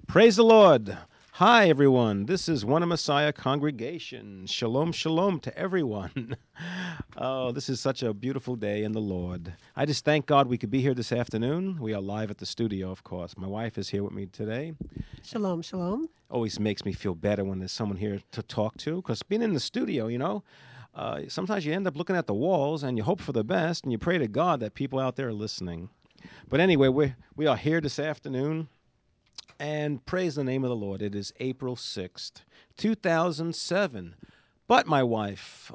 Praise the Lord. Hi, everyone. This is One Messiah Congregation. Shalom, shalom to everyone. Oh, this is such a beautiful day in the Lord. I just thank God we could be here this afternoon. We are live at the studio, of course. My wife is here with me today. Shalom, shalom. Always makes me feel better when there's someone here to talk to, because being in the studio, sometimes you end up looking at the walls and you hope for the best and you pray to God that people out there are listening. But anyway, we are here this afternoon. And praise the name of the Lord. It is April 6th, 2007. But my wife,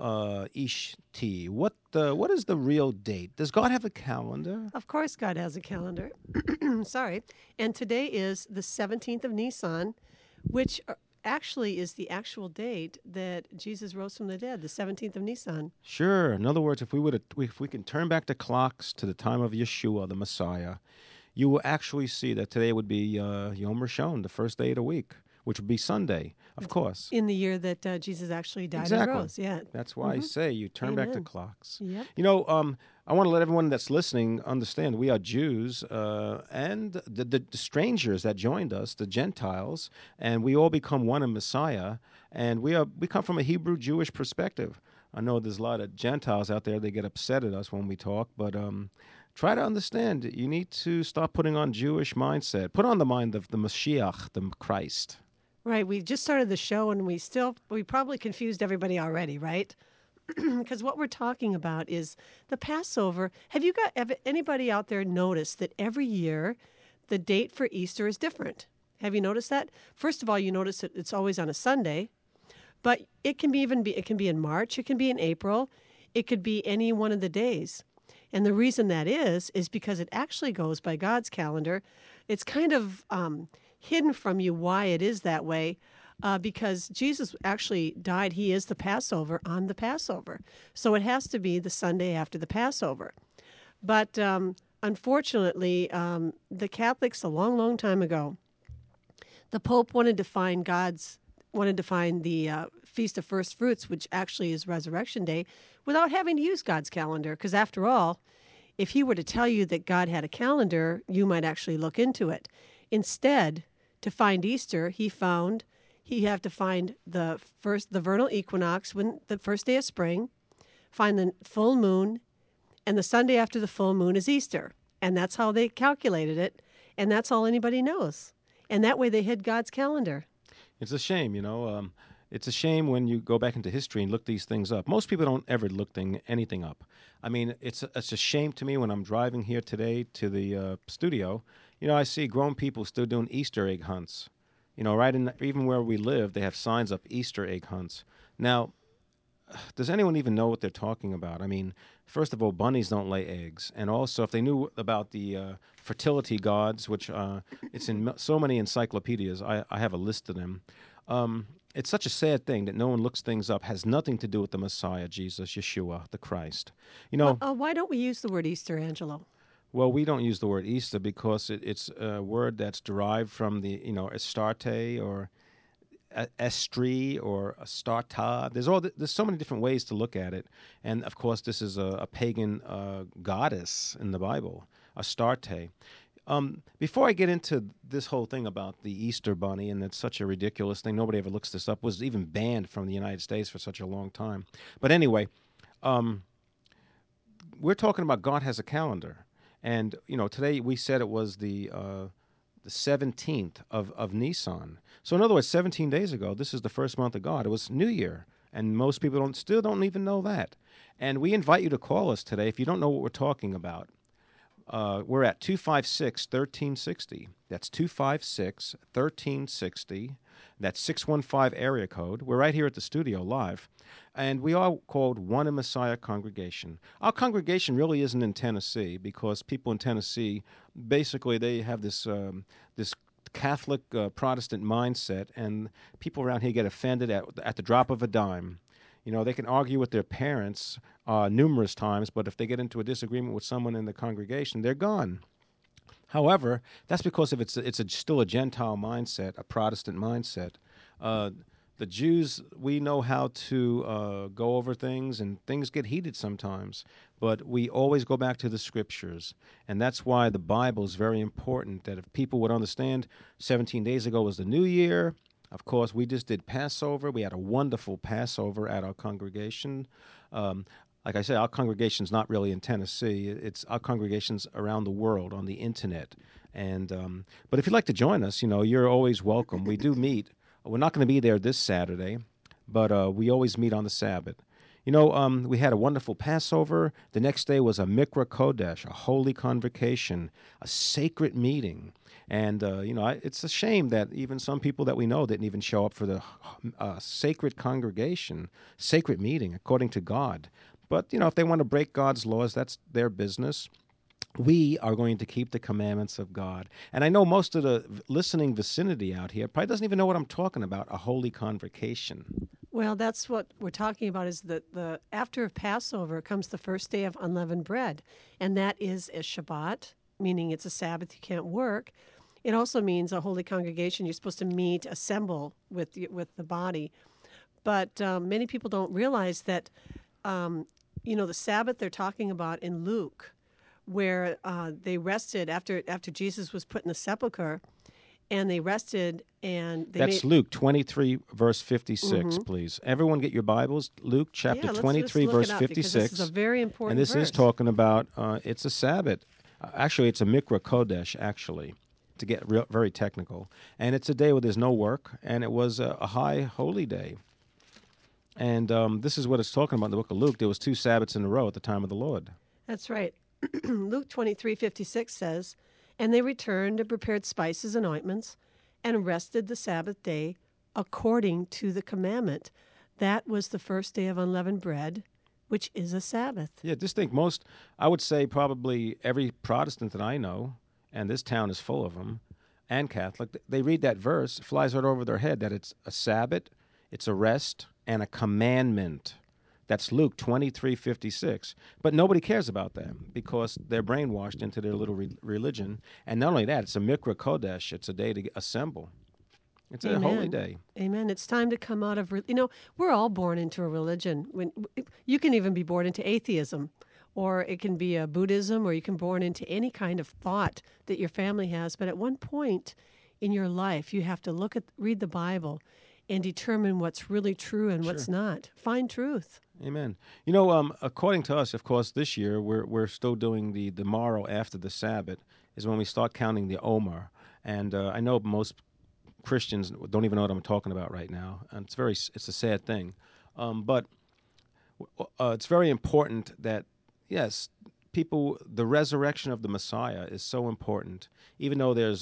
Ishti, what is the real date? Does God have a calendar? Of course, God has a calendar. Sorry. And today is the 17th of Nisan, which actually is the actual date that Jesus rose from the dead, the 17th of Nisan. Sure. In other words, if we can turn back the clocks to the time of Yeshua, the Messiah, you will actually see that today would be Yom Rishon, the first day of the week, which would be Sunday, of course. In the year that Jesus actually died and Exactly. rose. Yeah. That's why I say you turn back the Amen. clocks. Yep. I want to let everyone that's listening understand we are Jews and the strangers that joined us, the Gentiles, and we all become one in Messiah. And we come from a Hebrew Jewish perspective. I know there's a lot of Gentiles out there, they get upset at us when we talk, but try to understand. You need to stop putting on Jewish mindset. Put on the mind of the Mashiach, the Christ. Right. We just started the show and we probably confused everybody already, right? Because what we're talking about is the Passover. Have anybody out there noticed that every year the date for Easter is different? Have you noticed that? First of all, you notice that it's always on a Sunday, but it can be in March, it can be in April, it could be any one of the days. And the reason that is because it actually goes by God's calendar. It's kind of hidden from you why it is that way, because Jesus actually died. He is the Passover on the Passover. So it has to be the Sunday after the Passover. But unfortunately, the Catholics, a long, long time ago, the Pope wanted to find the Feast of First Fruits, which actually is Resurrection Day, without having to use God's calendar. Because after all, if he were to tell you that God had a calendar, you might actually look into it. Instead, to find Easter, he had to find the vernal equinox, when the first day of spring, find the full moon, and the Sunday after the full moon is Easter. And that's how they calculated it, and that's all anybody knows. And that way they hid God's calendar. It's a shame, it's a shame when you go back into history and look these things up. Most people don't ever look anything up. I mean, it's a shame to me when I'm driving here today to the studio. I see grown people still doing Easter egg hunts. Even where we live, they have signs up Easter egg hunts. Now, does anyone even know what they're talking about? I mean, first of all, bunnies don't lay eggs. And also, if they knew about the fertility gods, which it's in so many encyclopedias, I have a list of them. It's such a sad thing that no one looks things up. Has nothing to do with the Messiah, Jesus, Yeshua, the Christ. Why don't we use the word Easter, Angelo? Well, we don't use the word Easter because it's a word that's derived from the, Astarte or Estri or Astarta. There's so many different ways to look at it, and of course, this is a pagan goddess in the Bible, Astarte. Before I get into this whole thing about the Easter Bunny, and it's such a ridiculous thing, nobody ever looks this up, was even banned from the United States for such a long time. But anyway, we're talking about God has a calendar, and today we said it was the 17th of Nisan. So in other words, 17 days ago, this is the first month of God. It was New Year, and most people still don't even know that. And we invite you to call us today if you don't know what we're talking about. We're at 256-1360. That's 256-1360. That's 615 area code. We're right here at the studio live. And we are called One in Messiah Congregation. Our congregation really isn't in Tennessee because people in Tennessee, basically they have this Catholic Protestant mindset, and people around here get offended at the drop of a dime. They can argue with their parents numerous times, but if they get into a disagreement with someone in the congregation, they're gone. However, that's because if it's still a Gentile mindset, a Protestant mindset. the Jews, we know how to go over things, and things get heated sometimes. But we always go back to the scriptures, and that's why the Bible is very important. That if people would understand, 17 days ago was the New Year. Of course, we just did Passover. We had a wonderful Passover at our congregation. Um, like I said, our congregation's not really in Tennessee. It's our congregation's around the world on the internet. And but if you'd like to join us, you're always welcome. We do meet. We're not going to be there this Saturday, but we always meet on the Sabbath. We had a wonderful Passover. The next day was a Mikra Kodesh, a holy convocation, a sacred meeting. And, it's a shame that even some people that we know didn't even show up for the sacred congregation, sacred meeting, according to God. But, if they want to break God's laws, that's their business. We are going to keep the commandments of God. And I know most of the listening vicinity out here probably doesn't even know what I'm talking about, a holy convocation. Well, that's what we're talking about. Is that the after Passover comes the first day of unleavened bread, and that is a Shabbat, meaning it's a Sabbath. You can't work. It also means a holy congregation. You're supposed to meet, assemble with the body. But many people don't realize that, the Sabbath they're talking about in Luke, where they rested after Jesus was put in the sepulcher, and they rested, and That's Luke 23, verse 56, please. Everyone get your Bibles. Luke chapter let's 23, look verse it up, 56. because this is a very important and this verse. is talking about, it's a Sabbath. Actually, it's a Mikra Kodesh, actually, to get very technical. And it's a day where there's no work, and it was a high holy day. And this is what it's talking about in the book of Luke. There was 2 Sabbaths in a row at the time of the Lord. That's right. Luke 23:56 says, "And they returned and prepared spices and ointments, and rested the Sabbath day according to the commandment." That was the first day of unleavened bread, which is a Sabbath. Yeah, just think I would say probably every Protestant that I know, and this town is full of them, and Catholic, they read that verse, it flies right over their head that it's a Sabbath, it's a rest, and a commandment. That's Luke 23:56. But nobody cares about that because they're brainwashed into their little religion. And not only that, it's a Mikra Kodesh. It's a day to assemble. It's a holy day. Amen. It's time to come out of, we're all born into a religion. You can even be born into atheism, or it can be a Buddhism, or you can be born into any kind of thought that your family has. But at one point in your life, you have to read the Bible and determine what's really true and what's not. Find truth. Amen. According to us, of course, this year we're still doing the morrow after the Sabbath is when we start counting the Omer. And I know most Christians don't even know what I'm talking about right now, and it's a sad thing. But it's very important that, yes, the resurrection of the Messiah is so important. Even though there's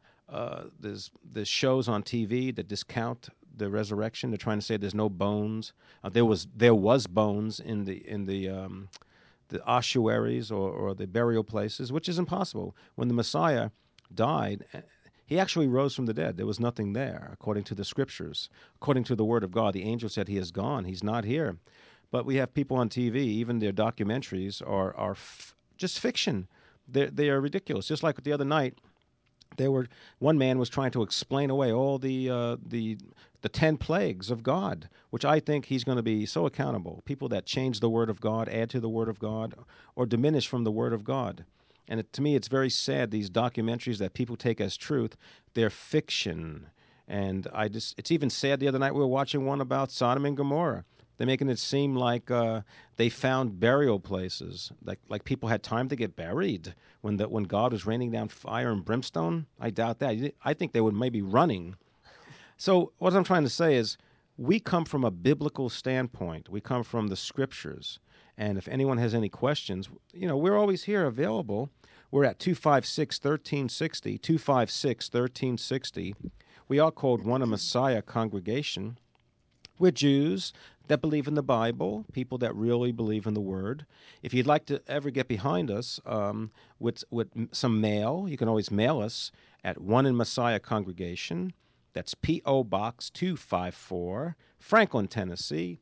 shows on TV that discount the resurrection, they're trying to say there's no bones. There was bones in the ossuaries or the burial places, which is impossible. When the Messiah died, he actually rose from the dead. There was nothing there, according to the scriptures. According to the word of God, the angel said he is gone. He's not here. But we have people on TV, even their documentaries are just fiction. They are ridiculous. Just like the other night, one man was trying to explain away all the 10 plagues of God, which I think he's going to be so accountable. People that change the word of God, add to the word of God, or diminish from the word of God. And to me, it's very sad, these documentaries that people take as truth, they're fiction. And it's even sad. The other night we were watching one about Sodom and Gomorrah. They're making it seem like they found burial places, like people had time to get buried when God was raining down fire and brimstone. I doubt that. I think they were maybe running. So what I'm trying to say is, we come from a biblical standpoint. We come from the scriptures. And if anyone has any questions, we're always here available. We're at 256-1360, 256-1360. We are called One a Messiah Congregation. We're Jews that believe in the Bible, people that really believe in the Word. If you'd like to ever get behind us with some mail, you can always mail us at One in Messiah Congregation. That's P.O. Box 254, Franklin, Tennessee,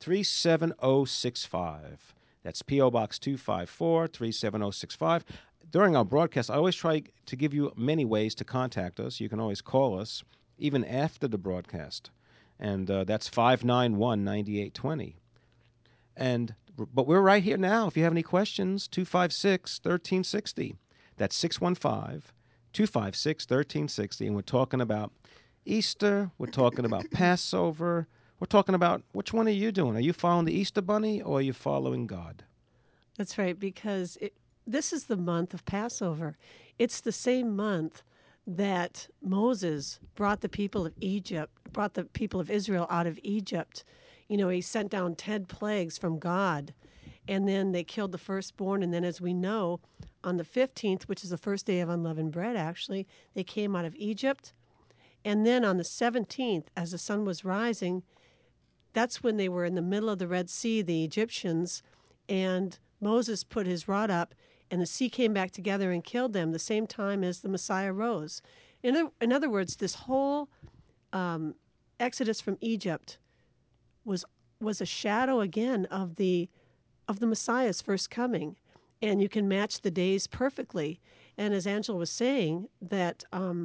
37065. That's P.O. Box 254, 37065. During our broadcast, I always try to give you many ways to contact us. You can always call us, even after the broadcast. and that's 591-9820. But we're right here now. If you have any questions, 256-1360. That's 615-256-1360. And we're talking about Easter. We're talking about Passover. We're talking about, which one are you doing? Are you following the Easter Bunny or are you following God? That's right, because this is the month of Passover. It's the same month that Moses brought the people of Israel out of Egypt. You know, he sent down 10 plagues from God, and then they killed the firstborn. And then, as we know, on the 15th, which is the first day of unleavened bread, actually, they came out of Egypt. And then on the 17th, as the sun was rising, that's when they were in the middle of the Red Sea, the Egyptians, and Moses put his rod up, and the sea came back together and killed them the same time as the Messiah rose. In other words, this whole exodus from Egypt was a shadow again of the Messiah's first coming, and you can match the days perfectly. And as Angela was saying, that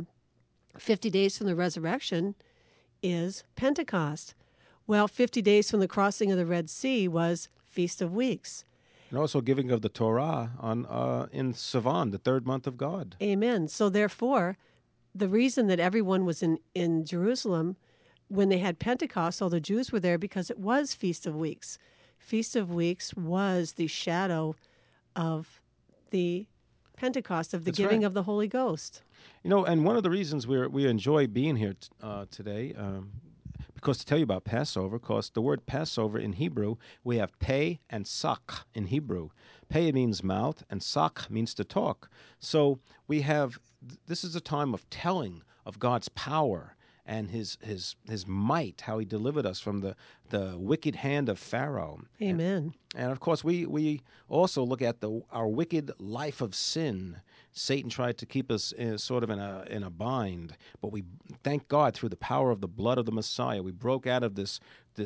50 days from the resurrection is Pentecost. Well, 50 days from the crossing of the Red Sea was Feast of Weeks. And also giving of the Torah in Sivan, the third month of God. Amen. So therefore, the reason that everyone was in Jerusalem when they had Pentecost, all the Jews were there because it was Feast of Weeks. Feast of Weeks was the shadow of the Pentecost, of the That's giving right. of the Holy Ghost. You know, and one of the reasons we enjoy being here today, because to tell you about Passover, because the word Passover in Hebrew, we have peh and sak in Hebrew. Peh means mouth, and sak means to talk. So we have, this is a time of telling of God's power and his might, how he delivered us from the wicked hand of Pharaoh. Amen. And of course, we also look at our wicked life of sin. Satan tried to keep us sort of in a bind, but we thank God through the power of the blood of the Messiah, we broke out of this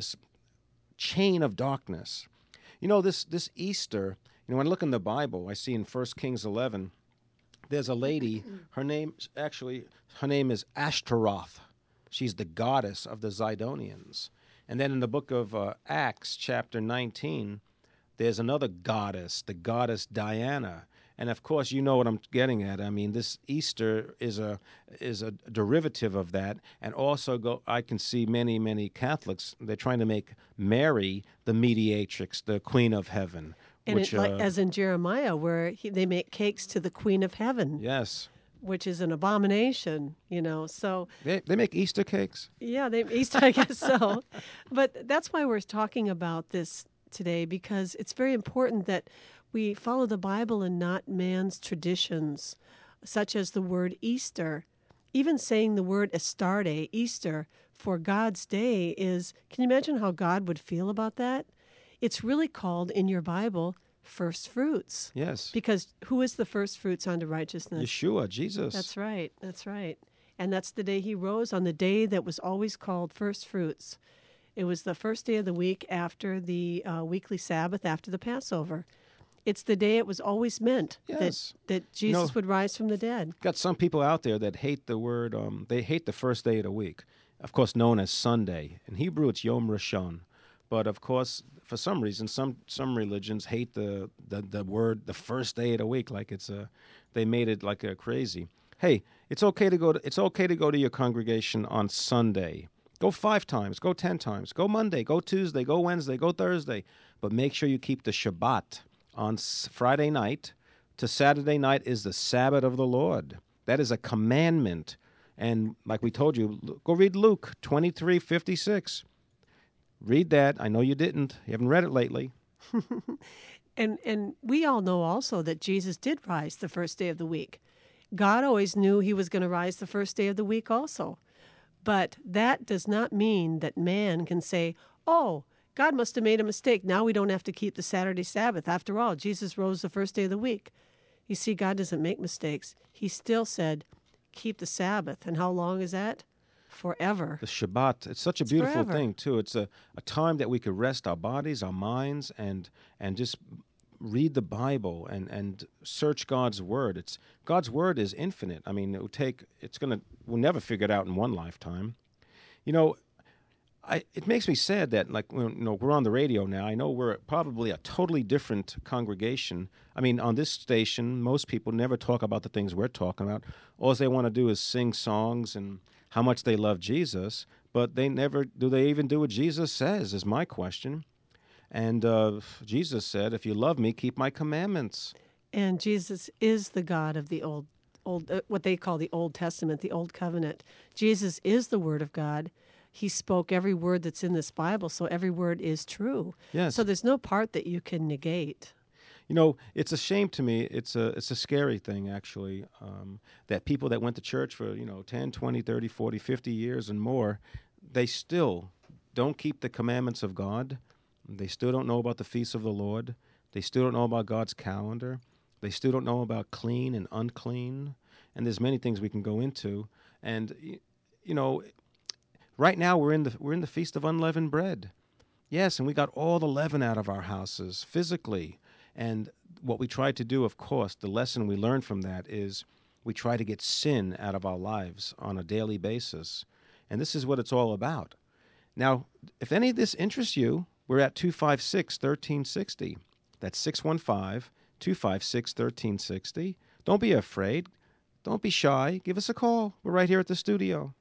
chain of darkness. You know, this Easter. You know, when I look in the Bible, I see in 1 Kings 11, there's a lady. Her name is Ashtaroth. She's the goddess of the Zidonians. And then in the book of Acts, chapter 19, there's another goddess, the goddess Diana. And of course, you know what I'm getting at. I mean, this Easter is a derivative of that. And also, I can see many Catholics, they're trying to make Mary the mediatrix, the Queen of Heaven. And as in Jeremiah, where they make cakes to the Queen of Heaven. Yes. Which is an abomination, you know. So they make Easter cakes? Yeah, Easter, I guess so. But that's why we're talking about this today, because it's very important that we follow the Bible and not man's traditions, such as the word Easter. Even saying the word Astarte, Easter, for God's day is, can you imagine how God would feel about that? It's really called in your Bible first fruits. Yes. Because who is the first fruits unto righteousness? Yeshua, Jesus. That's right. That's right. And that's the day he rose, on the day that was always called first fruits. It was the first day of the week after the weekly Sabbath, after the Passover. It's the day it was always meant that Jesus would rise from the dead. Got some people out there that hate the word, they hate the first day of the week, of course known as Sunday. In Hebrew, it's Yom Rishon. But of course, for some reason, some religions hate the word the first day of the week, like they made it like a crazy. Hey, it's okay to go to your congregation on Sunday. Go 5 times, go 10 times, go Monday, go Tuesday, go Wednesday, go Thursday, but make sure you keep the Shabbat on Friday night. To Saturday night is the Sabbath of the Lord. That is a commandment, and like we told you, go read Luke 23:56. Read that. I know you didn't. You haven't read it lately. And we all know also that Jesus did rise the first day of the week. God always knew he was going to rise the first day of the week also. But that does not mean that man can say, oh, God must have made a mistake. Now we don't have to keep the Saturday Sabbath. After all, Jesus rose the first day of the week. You see, God doesn't make mistakes. He still said, keep the Sabbath. And how long is that? Forever. The Shabbat, it's such a beautiful thing, too. It's a time that we could rest our bodies, our minds, and just read the Bible and search God's Word. God's Word is infinite. I mean, we'll never figure it out in one lifetime. You know, it makes me sad that, like, we're on the radio now. I know we're probably a totally different congregation. I mean, on this station, most people never talk about the things we're talking about. All they want to do is sing songs and how much they love Jesus, but they never do. They even do what Jesus says? Is my question. And Jesus said, "If you love me, keep my commandments." And Jesus is the God of the old what they call the Old Testament, the Old Covenant. Jesus is the Word of God. He spoke every word that's in this Bible, so every word is true. Yes. So there's no part that you can negate. It's a shame to me. It's a scary thing, actually, that people that went to church for, 10, 20, 30, 40, 50 years and more, they still don't keep the commandments of God. They still don't know about the feasts of the Lord. They still don't know about God's calendar. They still don't know about clean and unclean. And there's many things we can go into. And, right now we're in the Feast of Unleavened Bread. Yes, and we got all the leaven out of our houses physically. And what we try to do, of course, the lesson we learn from that is we try to get sin out of our lives on a daily basis. And this is what it's all about. Now, if any of this interests you, we're at 256-1360. That's 615-256-1360. Don't be afraid. Don't be shy. Give us a call. We're right here at the studio.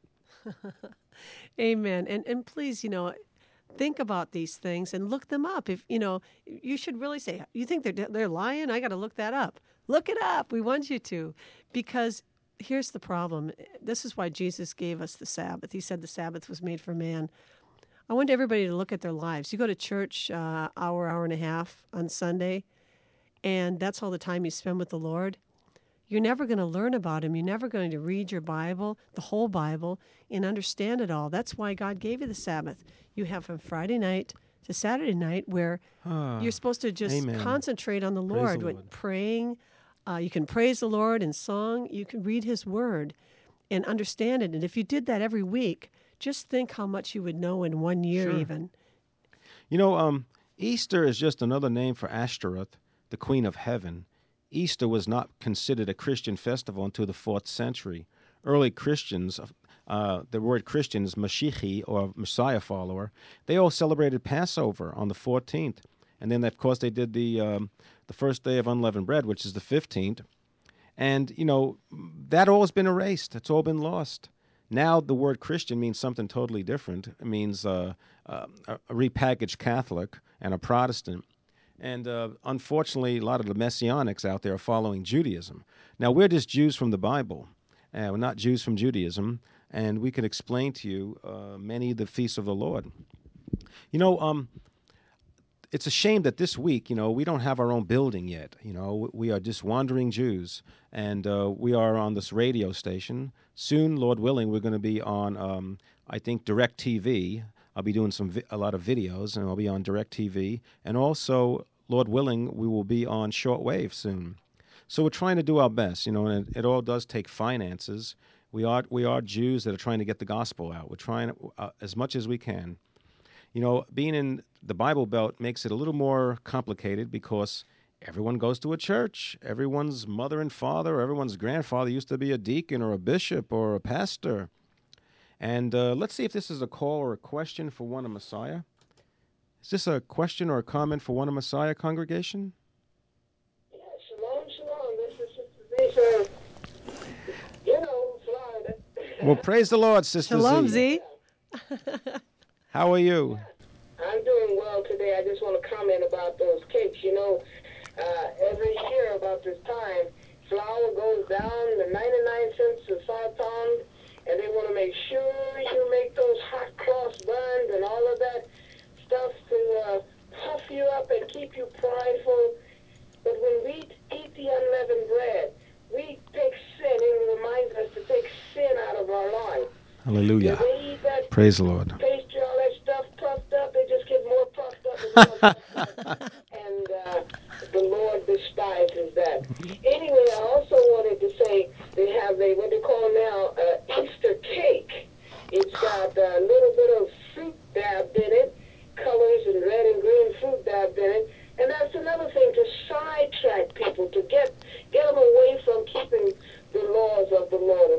Amen. And please, think about these things and look them up. If you should really say, you think they're lying? I got to look that up. Look it up. We want you to, because here's the problem. This is why Jesus gave us the Sabbath. He said the Sabbath was made for man. I want everybody to look at their lives. You go to church hour and a half on Sunday, and that's all the time you spend with the Lord. You're never going to learn about him. You're never going to read your Bible, the whole Bible, and understand it all. That's why God gave you the Sabbath. You have from Friday night to Saturday night where you're supposed to just Amen. concentrate on the Praise Lord. the Lord. Praying. You can praise the Lord in song. You can read his word and understand it. And if you did that every week, just think how much you would know in 1 year. Sure. Even. Easter is just another name for Ashtoreth, the Queen of Heaven. Easter was not considered a Christian festival until the 4th century. Early Christians, the word Christian is Mashiach, or Messiah follower, they all celebrated Passover on the 14th. And then, of course, they did the first day of unleavened bread, which is the 15th. And, that all has been erased. It's all been lost. Now the word Christian means something totally different. It means a repackaged Catholic and a Protestant. And unfortunately, a lot of the Messianics out there are following Judaism. Now, we're just Jews from the Bible. We're not Jews from Judaism. And we can explain to you many of the feasts of the Lord. It's a shame that this week, we don't have our own building yet. We are just wandering Jews. And we are on this radio station. Soon, Lord willing, we're going to be on, I think, DirecTV. I'll be doing a lot of videos, and I'll be on DirecTV. And also, Lord willing, we will be on shortwave soon. So we're trying to do our best, and it all does take finances. We are Jews that are trying to get the gospel out. We're trying as much as we can. Being in the Bible Belt makes it a little more complicated because everyone goes to a church. Everyone's mother and father, everyone's grandfather used to be a deacon or a bishop or a pastor. And let's see if this is a call or a question for One of Messiah. Is this a question or a comment for One of Messiah congregation? Yeah, shalom. This is Sister Z from, Florida. Well, praise the Lord, Sister Shalom, Z. Z. How are you? I'm doing well today. I just want to comment about those cakes. Every year about this time, flour goes down to 99 cents a 5 pound, and they want to make sure you make those hot cross buns and all of that stuff to puff you up and keep you prideful. But when we eat the unleavened bread, we take sin, and it reminds us to take sin out of our life. Hallelujah. When they eat that Praise the Lord. pastry, all that stuff puffed up, they just get more puffed up and more puffed up. And the Lord despises that. Anyway, I also wanted to say they have what they call now Easter cake. It's got a little bit of fruit dabbed in it, colors and red and green fruit dabbed in it. And that's another thing to sidetrack people, to get them away from keeping the laws of the Lord and keeping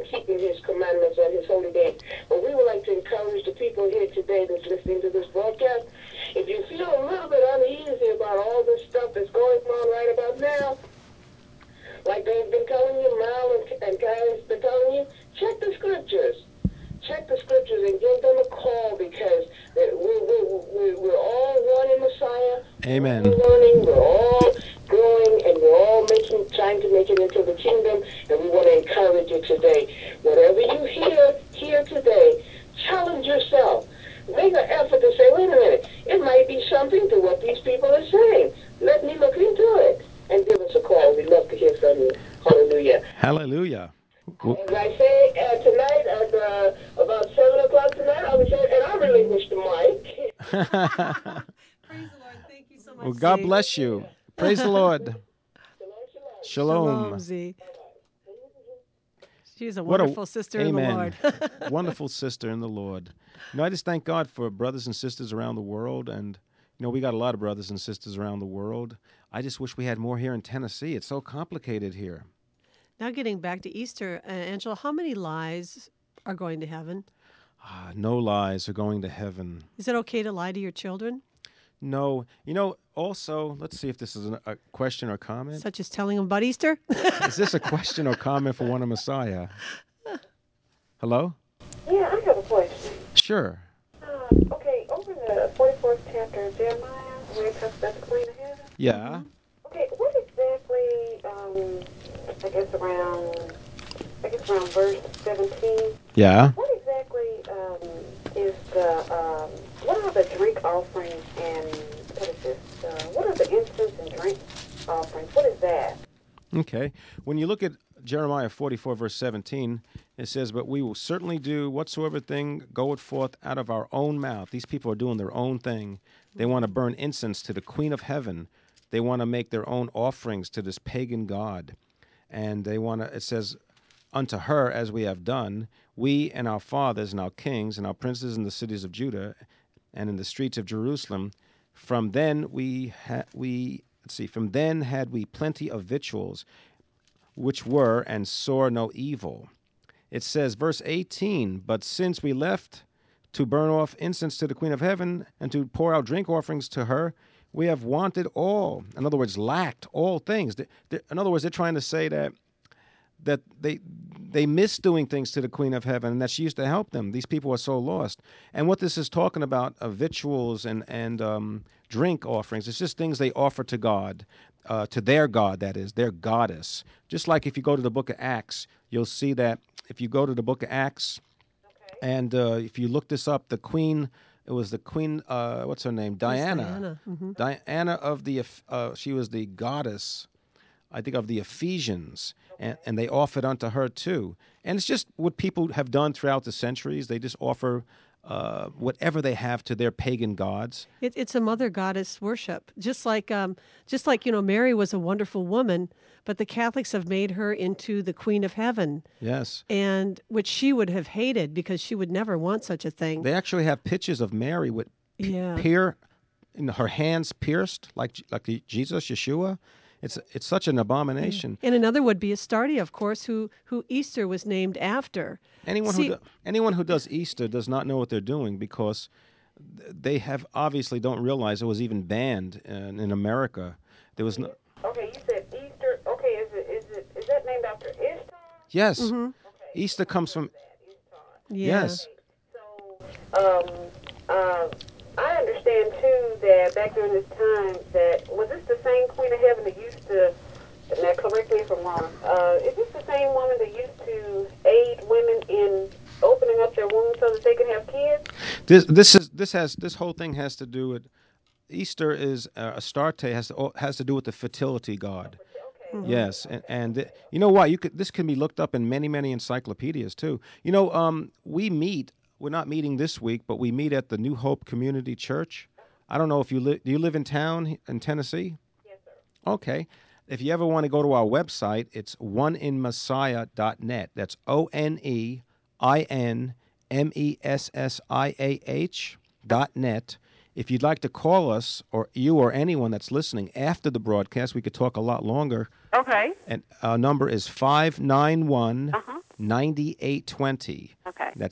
his commandments on his holy day. But we would like to encourage the people here today that's listening to this broadcast. If you feel a little bit uneasy about all this stuff that's going on right about now, like they've been telling you, Mal and Kai's been telling you, check the scriptures. Check the scriptures and give them a call, because we're all one in Messiah. Amen. We're all learning, we're all growing, and we're all trying to make it into the kingdom, and we want to encourage you today. Whatever you hear today, challenge yourself. Make an effort to say, wait a minute, it might be something to what these people are saying. Let me look into it. And give us a call. We'd love to hear from you. Hallelujah. Hallelujah. As I say, tonight at about 7 o'clock tonight, I'll be saying, and I relinquish the mic. Praise the Lord. Thank you so much. Well, God Z. bless you. Praise the Lord. Shalom, Shalom. Z. She's a What a- wonderful sister in the Amen. Lord. Wonderful sister in the Lord. I just thank God for brothers and sisters around the world. And, we got a lot of brothers and sisters around the world. I just wish we had more here in Tennessee. It's so complicated here. Now, getting back to Easter, Angela, how many lies are going to heaven? No lies are going to heaven. Is it okay to lie to your children? No. Also, let's see if this is a question or comment. Such as telling them about Easter? Is this a question or comment for one of Messiah? Hello? Yeah, I have a question. Sure. Okay, over in the 44th chapter of Jeremiah, where it talks about the Queen of Heaven. Yeah. Okay, what exactly, I guess around verse 17, Yeah. what exactly is what are the drink offerings and, what is this, what are the incense and drink offerings? What is that? Okay. When you look at Jeremiah 44, verse 17, it says, "But we will certainly do whatsoever thing goeth forth out of our own mouth." These people are doing their own thing. They want to burn incense to the Queen of Heaven. They want to make their own offerings to this pagan god. And they want to, it says, "Unto her as we have done, we and our fathers and our kings and our princes in the cities of Judah and in the streets of Jerusalem. From then from then had we plenty of victuals, which were and saw no evil." It says, verse 18, "But since we left to burn off incense to the Queen of Heaven and to pour out drink offerings to her, we have wanted all." In other words, lacked all things. In other words, they're trying to say that they miss doing things to the Queen of Heaven and that she used to help them. These people are so lost. And what this is talking about, victuals and drink offerings, it's just things they offer to God, to their God, that is, their goddess. Just like if you go to the book of Acts, you'll see that if you go to the book of Acts, and if you look this up, the queen, it was the queen, what's her name? Diana. Diana. Mm-hmm. Diana of the, she was the goddess, I think, of the Ephesians, and they offered unto her too. And it's just what people have done throughout the centuries. They just offer whatever they have to their pagan gods. It's a mother goddess worship, just like Mary was a wonderful woman, but the Catholics have made her into the Queen of Heaven. Yes, and which she would have hated because she would never want such a thing. they actually have pictures of Mary with her hands pierced like Jesus, Yeshua. It's such an abomination. And another would be Astarte, of course, who Easter was named after. Anyone who does Easter does not know what they're doing, because they have obviously don't realize it was even banned in America. There was no. Okay, you said Easter. Okay, is that named after Ishtar? Yes, Mm-hmm. Easter comes from. Yeah. Yes. So, I understand too that back during this time, that was this the same Queen of Heaven that used to? Now, correct me if I'm wrong. Is this the same woman that used to aid women in opening up their womb so that they could have kids? This whole thing has to do with Easter is Astarte has to do with the fertility god. Okay. Yes, and you know what? This can be looked up in many encyclopedias too. We meet. We're not meeting this week, but we meet at the New Hope Community Church. I don't know if you live. Do you live in town in Tennessee? Yes, sir. Okay. If you ever want to go to our website, it's oneinmessiah.net. That's ONEINMESSIAH.net. If you'd like to call us, or you or anyone that's listening after the broadcast, we could talk a lot longer. Okay. And our number is 591 9820. Okay. That's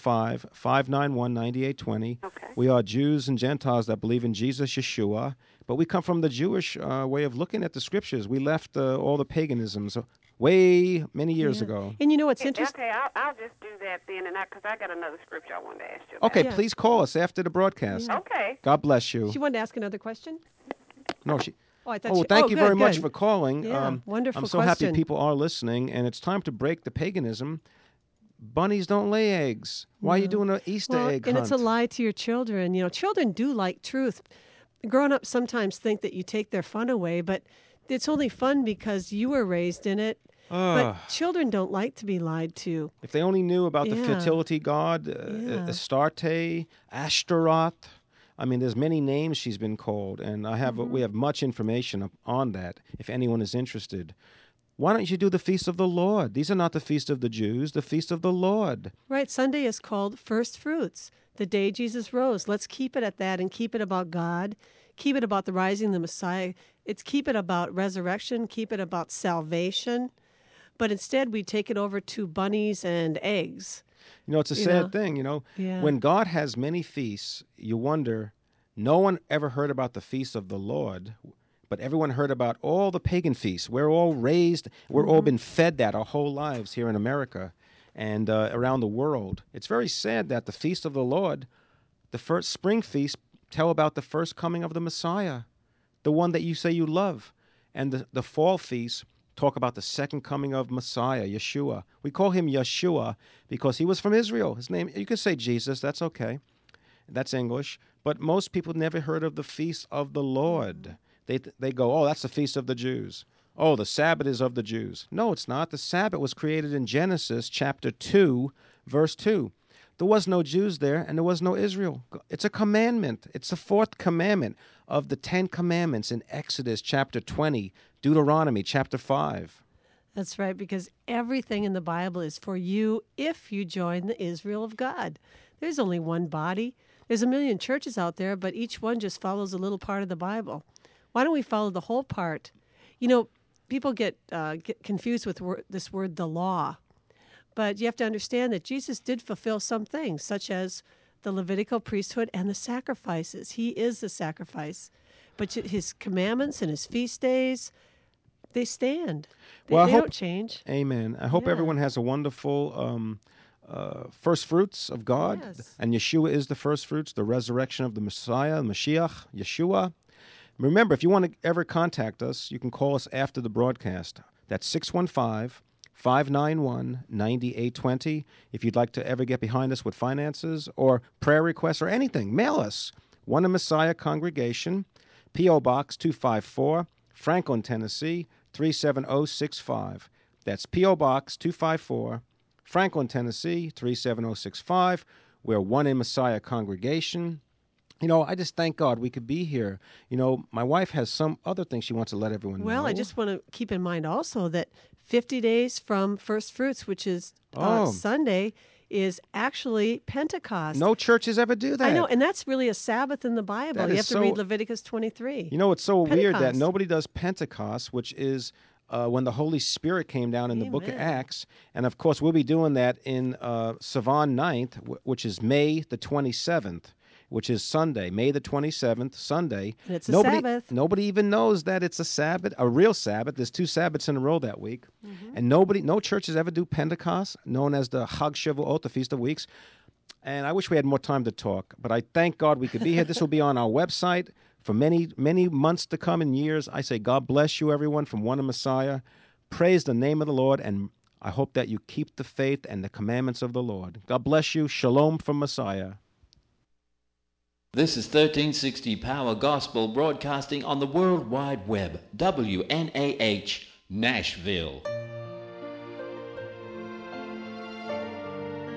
615-591-9820. Okay. We are Jews and Gentiles that believe in Jesus, Yeshua, but we come from the Jewish way of looking at the scriptures. We left all the paganisms way many years ago. And you know what's interesting? Okay, I'll just do that then, and because I got another scripture I wanted to ask you about. Okay, Yeah. please call us after the broadcast. Yeah. Okay. God bless you. She wanted to ask another question? No, she. Oh, I thought Oh, she... thank you very good, much good. for calling. Yeah, wonderful I'm so happy question. people are listening, and it's time to break the paganism. Bunnies don't lay eggs. Why are you doing an Easter egg and hunt? it's a lie to your children. You know, children do like truth. Grown-ups sometimes think that you take their fun away, but it's only fun because you were raised in it. But children don't like to be lied to. If they only knew about the Yeah. fertility god, Yeah. Astarte, Ashtaroth. I mean, there's many names she's been called, and we have much information on that if anyone is interested. Why don't you do the Feast of the Lord? These are not the Feast of the Jews, the Feast of the Lord. Right, Sunday is called First Fruits, the day Jesus rose. Let's keep it at that and keep it about God. Keep it about the rising of the Messiah. Keep it about resurrection. Keep it about salvation. But instead, we take it over to bunnies and eggs. You know, it's a sad thing, Yeah. When God has many feasts, you wonder, no one ever heard about the Feast of the Lord, but everyone heard about all the pagan feasts. We're all raised, we're all been fed that our whole lives here in America and around the world. It's very sad that the Feast of the Lord, the first spring feast, tell about the first coming of the Messiah, the one that you say you love. And the fall feast talk about the second coming of Messiah, Yeshua. We call him Yeshua because he was from Israel. His name, you could say Jesus, that's okay. That's English. But most people never heard of the Feast of the Lord. They go, oh, that's the Feast of the Jews. Oh, the Sabbath is of the Jews. No, it's not. The Sabbath was created in Genesis chapter 2, verse 2. There was no Jews there, and there was no Israel. It's a commandment. It's the fourth commandment of the 10 commandments in Exodus chapter 20, Deuteronomy chapter 5. That's right, because everything in the Bible is for you if you join the Israel of God. There's only one body. There's a million churches out there, but each one just follows a little part of the Bible. Why don't we follow the whole part? You know, people get confused with this word, the law. But you have to understand that Jesus did fulfill some things, such as the Levitical priesthood and the sacrifices. He is the sacrifice. But his commandments and his feast days, they stand. They don't change. Amen. I hope everyone has a wonderful first fruits of God. Yes. And Yeshua is the first fruits, the resurrection of the Messiah, Mashiach, Yeshua. Remember, if you want to ever contact us, you can call us after the broadcast. That's 615-591-9820. If you'd like to ever get behind us with finances or prayer requests or anything, mail us. One Messiah Congregation, P.O. Box 254, Franklin, Tennessee, 37065. That's P.O. Box 254, Franklin, Tennessee, 37065. We're One Messiah Congregation. I just thank God we could be here. My wife has some other things she wants to let everyone know. Well, I just want to keep in mind also that 50 days from First Fruits, which is Sunday, is actually Pentecost. No churches ever do that. I know, and that's really a Sabbath in the Bible. You have to read Leviticus 23. It's so weird that Pentecost. nobody does Pentecost, which is when the Holy Spirit came down in the book of Acts. And, of course, we'll be doing that in Sivan 9th, which is May the 27th. Which is Sunday, May the 27th, Sunday. And it's a Sabbath. Nobody even knows that it's a Sabbath, a real Sabbath. There's 2 Sabbaths in a row that week. Mm-hmm. And no churches ever do Pentecost, known as the Chag Shavuot, the Feast of Weeks. And I wish we had more time to talk, but I thank God we could be here. This will be on our website for many, many months to come and years. I say God bless you, everyone, from One Messiah. Praise the name of the Lord, and I hope that you keep the faith and the commandments of the Lord. God bless you. Shalom from Messiah. This is 1360 Power Gospel broadcasting on the World Wide Web, WNAH, Nashville.